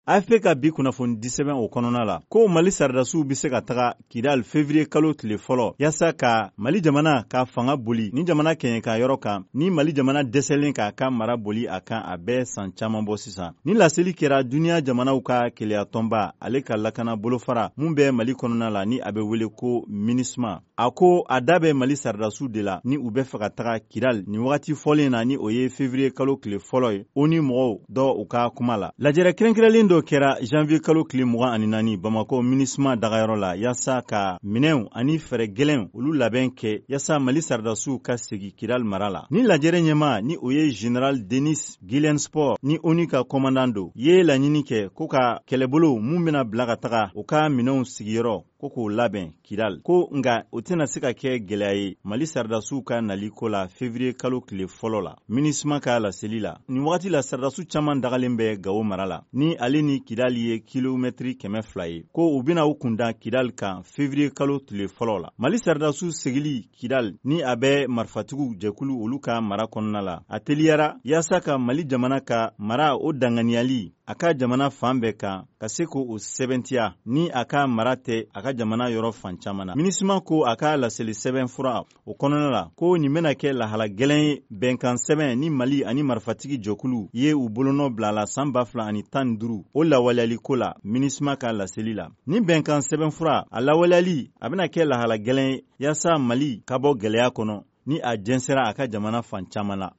AFP ka bi kunnafoni disɛbɛn o kɔnɔna la ko Mali saridasiw bɛ se ka taga Kidal février kalo tile fɔlɔ yasa ka Mali jamana ka fanga boli ni jamana kɛɲɛ ka yɔrɔ kan ni Mali jamana dɛsɛlen k'a ka mara boli a kan a bɛɛ san caman bɔ sisan. Ni laseli kɛra duniya jamanaw ka keleya tɔnba ale ka lakana bolofara mun bɛ Mali kɔnɔna la ni a bɛ wele ko MINUSMA. A ko a da bɛ Mali saridasiw de la ni u bɛ fɛ ka taga Kidal ni wagati fɔlen na ni o ye février kalo tile fɔlɔ ye o ni mɔgɔw dɔ u ka kuma la. Lajɛrɛ kɛrɛnkɛrɛnlen dɔ kɛra janvier kalo tile 24 Bamako MINUSMA dagayɔrɔ la yasa ka minɛnw ani fɛrɛ gɛlɛnw olu labɛn kɛ yasa Mali saridasiw ka segi Kidal mara la. Ni lajɛrɛ ɲɛma ni o ye Général Denis Guilensport ni ONU ka commandant do ye laɲini kɛ ko ka kɛlɛbolo mun bɛna bila ka taga u ka minɛnw sigiyɔrɔ ko k'o labɛn Kidal ko nga o tɛna se ka kɛ gɛlɛya ye Mali saridasiw ka nali ko la février kalo tile fɔlɔ la. MINUSMA ka laseli la ni wagati la saridasiw caman dagalen bɛ Gao mara la ni ale ni Kidal ye kilomètre 200 ye ko u bɛna u kunda Kidal kan février kalo tile fɔlɔ la. Mali saridasiw segili Kidal ni a bɛ marifatigiw jɛkulu olu ka mara kɔnɔna la a teliyara yasa ka Mali jamana ka mara o danganiyali a ka jamana fan bɛɛ kan ka se ko o sɛbɛntiya ni a ka mara tɛ a ka jamana yɔrɔ fan caman na. MINUSMA ko a ka laseli sɛbɛn fura o kɔnɔna la ko nin bɛna kɛ lahala gɛlɛn ye bɛnkan sɛbɛn ni Mali ani marifatigi jɛkulu ye u bolonɔ bila la san 2015 o lawaleyali ko la MINUSMA ka laseli la. Ni bɛnkan sɛbɛn fura a lawaleyali a bɛna kɛ lahala gɛlɛn ye yasa Mali ka bɔ gɛlɛya kɔnɔ ni a jɛnsɛra a ka jamana fan caman na.